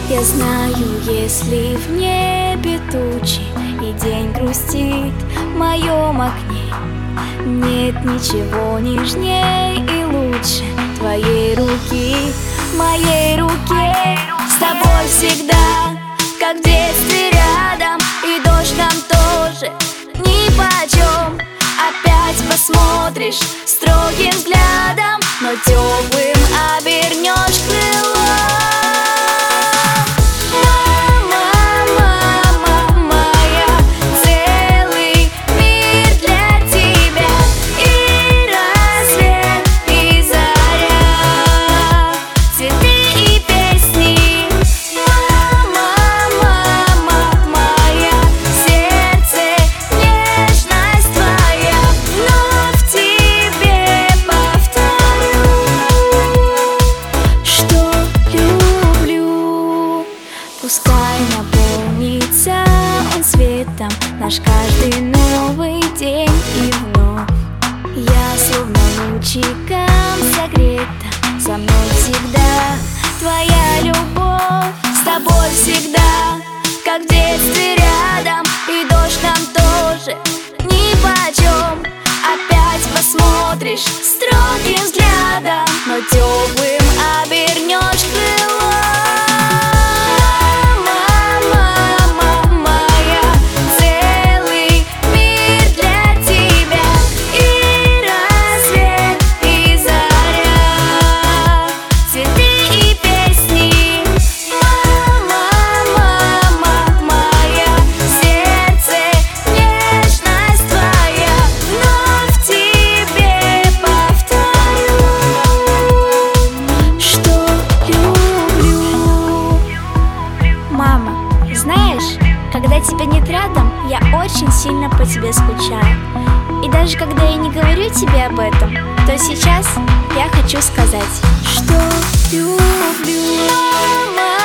Я знаю, если в небе тучи и день грустит в моем окне, нет ничего нежней и лучше твоей руки, моей руке. С тобой всегда, как в детстве рядом, и дождь нам тоже нипочем. Опять посмотришь строгим взглядом, но теплым обернешь крылом. Пускай наполнится он светом наш каждый новый день и вновь. Я словно лучиком согрета, со мной всегда твоя любовь. С тобой всегда, как в детстве рядом, и дождь нам тоже нипочем. Опять посмотришь строгим взглядом, но теплым обернешь крылом. Когда тебя нет рядом, я очень сильно по тебе скучаю. И даже когда я не говорю тебе об этом, то сейчас я хочу сказать, что люблю. Мама.